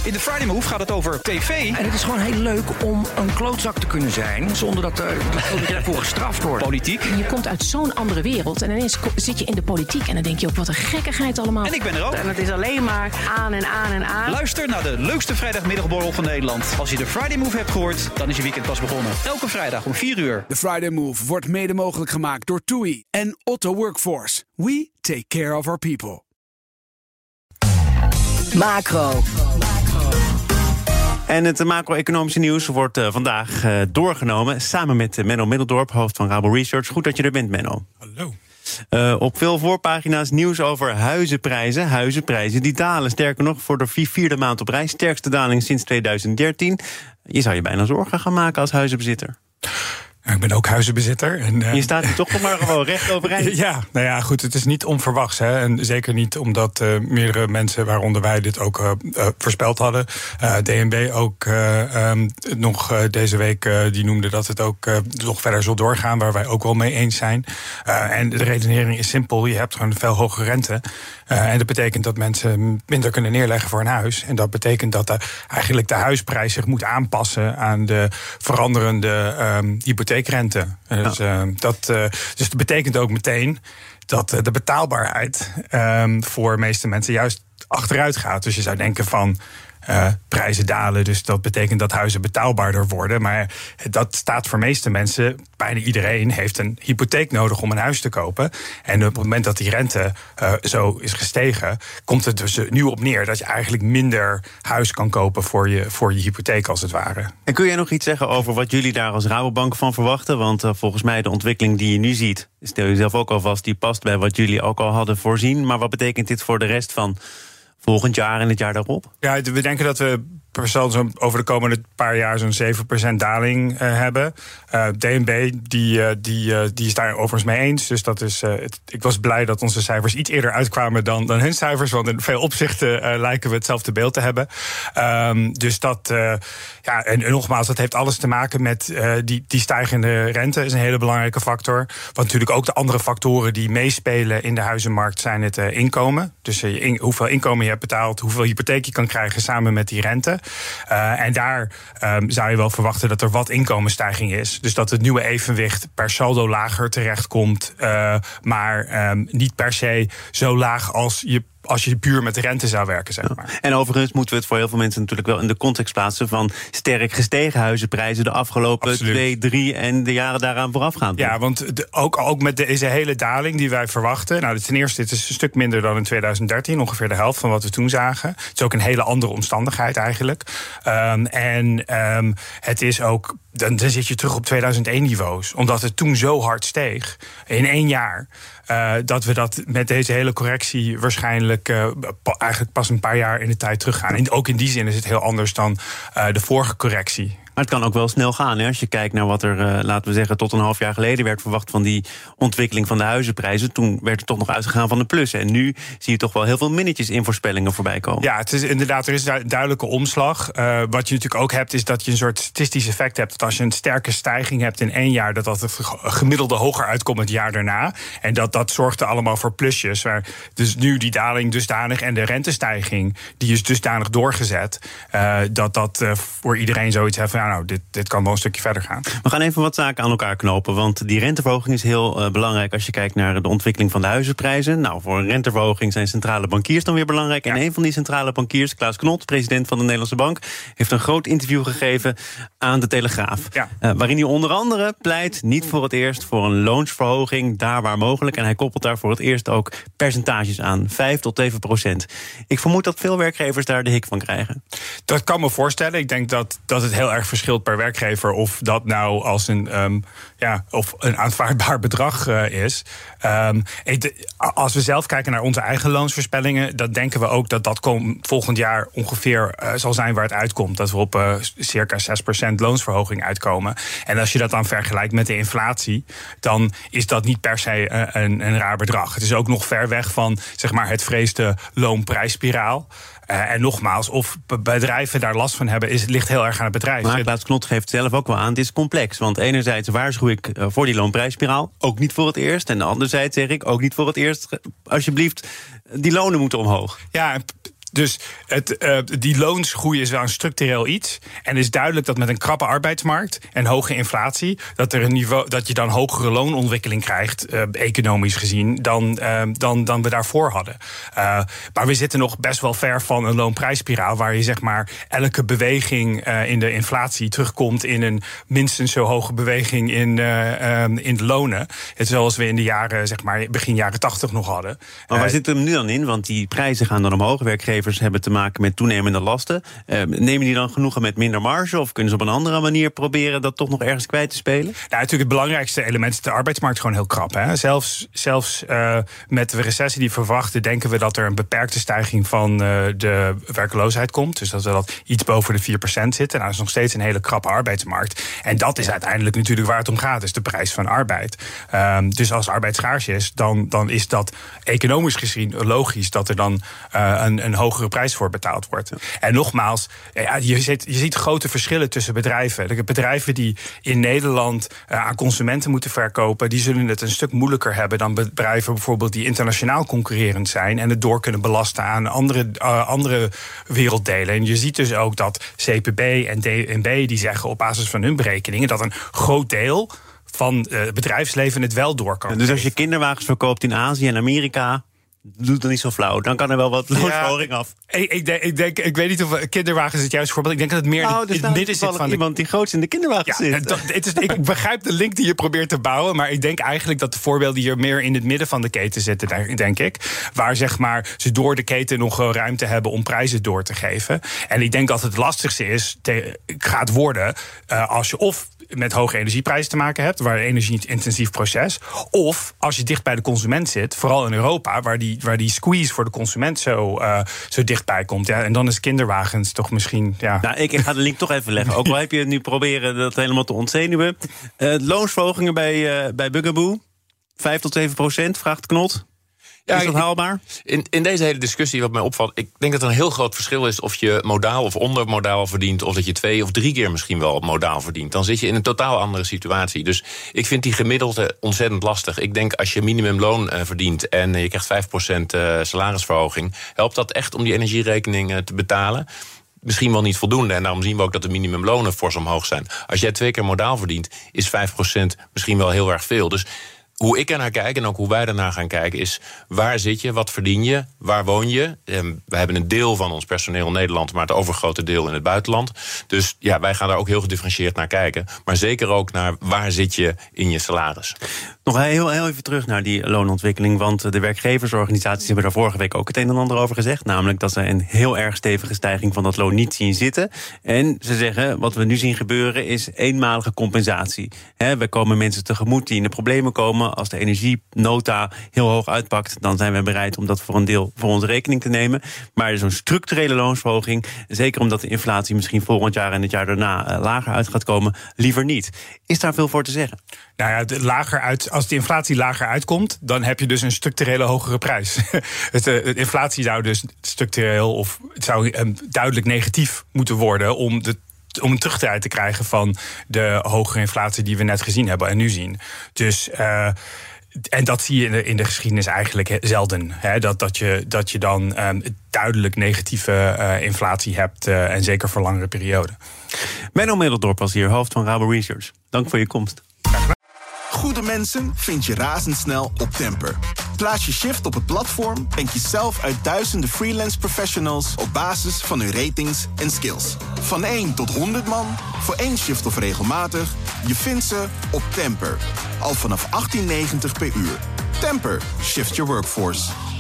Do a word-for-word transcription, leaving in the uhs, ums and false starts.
In de Friday Move gaat het over tv. En het is gewoon heel leuk om een klootzak te kunnen zijn, zonder dat, uh, dat je daarvoor gestraft wordt. Politiek. Je komt uit zo'n andere wereld en ineens zit je in de politiek en dan denk je ook, wat een gekkigheid allemaal. En ik ben er ook. En het is alleen maar aan en aan en aan. Luister naar de leukste vrijdagmiddagborrel van Nederland. Als je de Friday Move hebt gehoord, dan is je weekend pas begonnen. Elke vrijdag om vier uur. De Friday Move wordt mede mogelijk gemaakt door TUI en Otto Workforce. We take care of our people. Macro. En het macro-economische nieuws wordt uh, vandaag uh, doorgenomen samen met uh, Menno Middeldorp, hoofd van Rabo Research. Goed dat je er bent, Menno. Hallo. Uh, op veel voorpagina's nieuws over huizenprijzen. Huizenprijzen die dalen. Sterker nog, voor de vierde maand op rij. Sterkste daling sinds tweeduizend dertien. Je zou je bijna zorgen gaan maken als huizenbezitter. Ik ben ook huizenbezitter. En, uh... Je staat hier toch nog maar gewoon recht overeind. Ja, nou ja, goed, het is niet onverwachts. Hè, en zeker niet omdat uh, meerdere mensen, waaronder wij, dit ook uh, uh, voorspeld hadden. Uh, D N B ook uh, um, nog uh, deze week, uh, die noemde dat het ook uh, nog verder zal doorgaan, waar wij ook wel mee eens zijn. Uh, en de redenering is simpel. Je hebt gewoon veel hogere rente. Uh, en dat betekent dat mensen minder kunnen neerleggen voor een huis. En dat betekent dat de, eigenlijk de huisprijs zich moet aanpassen aan de veranderende um, hypotheekrente. Dus, uh, dat, uh, dus dat betekent ook meteen dat uh, de betaalbaarheid um, voor de meeste mensen juist achteruit gaat. Dus je zou denken van Uh, prijzen dalen, dus dat betekent dat huizen betaalbaarder worden. Maar dat staat voor de meeste mensen, bijna iedereen heeft een hypotheek nodig om een huis te kopen. En op het moment dat die rente uh, zo is gestegen, komt het dus nu op neer dat je eigenlijk minder huis kan kopen voor je, voor je hypotheek als het ware. En kun jij nog iets zeggen over wat jullie daar als Rabobank van verwachten? Want uh, volgens mij de ontwikkeling die je nu ziet, stel je zelf ook al vast, die past bij wat jullie ook al hadden voorzien. Maar wat betekent dit voor de rest van volgend jaar en het jaar daarop? Ja, we denken dat we per saldo over de komende paar jaar zo'n zeven procent daling uh, hebben. Uh, D N B die, uh, die, uh, die is daar overigens mee eens. Dus dat is, uh, het, ik was blij dat onze cijfers iets eerder uitkwamen dan, dan hun cijfers. Want in veel opzichten uh, lijken we hetzelfde beeld te hebben. Um, dus dat, uh, ja, en, en nogmaals, dat heeft alles te maken met uh, die, die stijgende rente. Is een hele belangrijke factor. Want natuurlijk ook de andere factoren die meespelen in de huizenmarkt zijn het uh, inkomen. Dus uh, in, hoeveel inkomen je hebt betaald, hoeveel hypotheek je kan krijgen samen met die rente. Uh, en daar um, zou je wel verwachten dat er wat inkomensstijging is. Dus dat het nieuwe evenwicht per saldo lager terechtkomt. Uh, maar um, niet per se zo laag als je als je puur met de rente zou werken, zeg maar. En overigens moeten we het voor heel veel mensen natuurlijk wel in de context plaatsen van sterk gestegen huizenprijzen de afgelopen Absoluut. twee, drie en de jaren daaraan voorafgaand. Ja, want de, ook, ook met deze hele daling die wij verwachten. Nou, ten eerste, dit is een stuk minder dan in tweeduizend dertien, ongeveer de helft van wat we toen zagen. Het is ook een hele andere omstandigheid eigenlijk. Um, en um, het is ook, dan, dan zit je terug op tweeduizend één niveaus, omdat het toen zo hard steeg in één jaar. Uh, dat we dat met deze hele correctie waarschijnlijk uh, pa, eigenlijk pas een paar jaar in de tijd teruggaan. En ook in die zin is het heel anders dan uh, de vorige correctie. Maar het kan ook wel snel gaan, hè? Als je kijkt naar wat er, uh, laten we zeggen, tot een half jaar geleden werd verwacht van die ontwikkeling van de huizenprijzen. Toen werd er toch nog uitgegaan van de plus. En nu zie je toch wel heel veel minnetjes in voorspellingen voorbij komen. Ja, het is inderdaad, er is een duidelijke omslag. Uh, wat je natuurlijk ook hebt, is dat je een soort statistisch effect hebt. Dat als je een sterke stijging hebt in één jaar, dat dat het gemiddelde hoger uitkomt het jaar daarna. En dat dat zorgt er allemaal voor plusjes. Maar dus nu die daling dusdanig en de rentestijging, die is dusdanig doorgezet, uh, dat dat uh, voor iedereen zoiets heeft van, ja, nou, dit, dit kan wel een stukje verder gaan. We gaan even wat zaken aan elkaar knopen, want die renteverhoging is heel uh, belangrijk als je kijkt naar de ontwikkeling van de huizenprijzen. Nou, voor een renteverhoging zijn centrale bankiers dan weer belangrijk. Ja. En een van die centrale bankiers, Klaas Knot, president van de Nederlandse Bank, heeft een groot interview gegeven aan de Telegraaf. Ja. Uh, waarin hij onder andere pleit niet voor het eerst voor een loonsverhoging, daar waar mogelijk. En hij koppelt daar voor het eerst ook percentages aan, vijf tot zeven procent. Ik vermoed dat veel werkgevers daar de hik van krijgen. Dat kan me voorstellen. Ik denk dat, dat het heel erg verschilt per werkgever of dat nou als een, um, ja, of een aanvaardbaar bedrag uh, is. Um, als we zelf kijken naar onze eigen loonsvoorspellingen, dan denken we ook dat dat kom, volgend jaar ongeveer uh, zal zijn waar het uitkomt. Dat we op uh, circa zes procent loonsverhoging uitkomen. En als je dat dan vergelijkt met de inflatie, dan is dat niet per se uh, een, een raar bedrag. Het is ook nog ver weg van, zeg maar, het vreesde loonprijsspiraal. Uh, en nogmaals, of bedrijven daar last van hebben, is, ligt heel erg aan het bedrijf. Maar Klaas Knot geeft zelf ook wel aan, het is complex. Want enerzijds waarschuw ik uh, voor die loonprijsspiraal, ook niet voor het eerst. En anderzijds zeg ik, ook niet voor het eerst, alsjeblieft, die lonen moeten omhoog. Ja, Dus het, uh, die loonsgroei is wel een structureel iets. En het is duidelijk dat met een krappe arbeidsmarkt en hoge inflatie, dat, er een niveau, dat je dan hogere loonontwikkeling krijgt, uh, economisch gezien, dan, uh, dan, dan we daarvoor hadden. Uh, maar we zitten nog best wel ver van een loonprijsspiraal, waar je zeg maar elke beweging uh, in de inflatie terugkomt in een minstens zo hoge beweging in, uh, um, in de lonen. Het zoals we in de jaren, zeg maar, begin jaren tachtig nog hadden. Maar waar uh, zit hem nu dan in? Want die prijzen gaan dan omhoog. Werkgevers hebben te maken met toenemende lasten. Uh, nemen die dan genoegen met minder marge? Of kunnen ze op een andere manier proberen dat toch nog ergens kwijt te spelen? Nou, natuurlijk het belangrijkste element is de arbeidsmarkt gewoon heel krap. Hè? Zelfs, zelfs uh, met de recessie die we verwachten, denken we dat er een beperkte stijging van uh, de werkloosheid komt. Dus dat we dat iets boven de vier procent zitten. Nou, dat is nog steeds een hele krappe arbeidsmarkt. En dat is uiteindelijk natuurlijk waar het om gaat. Dus de prijs van arbeid. Um, dus als arbeid schaars is, dan, dan is dat economisch gezien logisch dat er dan uh, een, een hogere prijs voor betaald wordt. Ja. En nogmaals, ja, je, ziet, je ziet grote verschillen tussen bedrijven. De bedrijven die in Nederland uh, aan consumenten moeten verkopen, die zullen het een stuk moeilijker hebben dan bedrijven bijvoorbeeld die internationaal concurrerend zijn en het door kunnen belasten aan andere, uh, andere werelddelen. En je ziet dus ook dat C P B en D N B die zeggen op basis van hun berekeningen dat een groot deel van het bedrijfsleven het wel door kan. Dus als je kinderwagens verkoopt in Azië en Amerika, doe het dan niet zo flauw. Dan kan er wel wat loonsverhoging ja, af. Ik, ik, denk, ik, denk, ik weet niet of kinderwagens het juiste voorbeeld. Ik denk dat het meer nou, in het nou midden zit van de, iemand die grootst in de kinderwagen ja, zit. Dat, het is, ik begrijp de link die je probeert te bouwen, maar ik denk eigenlijk dat de voorbeelden hier meer in het midden van de keten zitten, denk ik. Waar zeg maar ze door de keten nog ruimte hebben om prijzen door te geven. En ik denk dat het lastigste is, te, gaat worden uh, als je of met hoge energieprijzen te maken hebt, waar een energie-intensief proces, of als je dicht bij de consument zit, vooral in Europa, waar die, waar die squeeze voor de consument zo, uh, zo dichtbij komt. Ja, en dan is kinderwagens toch misschien. Ja. Nou, ik ga de link toch even leggen. Ook al heb je het nu proberen dat helemaal te ontzenuwen. Uh, loonsverhogingen bij, uh, bij Bugaboo. vijf tot zeven procent, vraagt Knot. Ja, is dat haalbaar? In, in deze hele discussie, wat mij opvalt, ik denk dat er een heel groot verschil is of je modaal of ondermodaal verdient, of dat je twee of drie keer misschien wel modaal verdient. Dan zit je in een totaal andere situatie. Dus ik vind die gemiddelde ontzettend lastig. Ik denk als je minimumloon uh, verdient en uh, je krijgt vijf procent uh, salarisverhoging, helpt dat echt om die energierekening uh, te betalen? Misschien wel niet voldoende. En daarom zien we ook dat de minimumlonen fors omhoog zijn. Als jij twee keer modaal verdient, is vijf procent misschien wel heel erg veel. Dus hoe ik er naar kijk en ook hoe wij ernaar gaan kijken is, waar zit je, wat verdien je, waar woon je? We hebben een deel van ons personeel in Nederland, maar het overgrote deel in het buitenland. Dus ja, wij gaan daar ook heel gedifferentieerd naar kijken. Maar zeker ook naar waar zit je in je salaris. Nog heel, heel even terug naar die loonontwikkeling, want de werkgeversorganisaties hebben daar vorige week ook het een en ander over gezegd. Namelijk dat ze een heel erg stevige stijging van dat loon niet zien zitten. En ze zeggen, wat we nu zien gebeuren is eenmalige compensatie. He, we komen mensen tegemoet die in de problemen komen. Als de energienota heel hoog uitpakt, dan zijn we bereid om dat voor een deel voor onze rekening te nemen. Maar zo'n structurele loonsverhoging, zeker omdat de inflatie misschien volgend jaar en het jaar daarna lager uit gaat komen, liever niet. Is daar veel voor te zeggen? Nou ja, de lager uit, als de inflatie lager uitkomt, dan heb je dus een structurele hogere prijs. De inflatie zou dus structureel of het zou um, duidelijk negatief moeten worden om de om een terugdraai te krijgen van de hogere inflatie die we net gezien hebben en nu zien. Dus uh, en dat zie je in de, in de geschiedenis eigenlijk zelden. Hè? Dat, dat, je, dat je dan um, duidelijk negatieve uh, inflatie hebt uh, en zeker voor langere perioden. Menno Middeldorp was hier, hoofd van Rabo Research. Dank voor je komst. Goede mensen vind je razendsnel op Temper. Plaats je shift op het platform en kies zelf uit duizenden freelance professionals op basis van hun ratings en skills. Van één tot honderd man, voor één shift of regelmatig, je vindt ze op Temper. Al vanaf achttien negentig per uur. Temper, shift your workforce.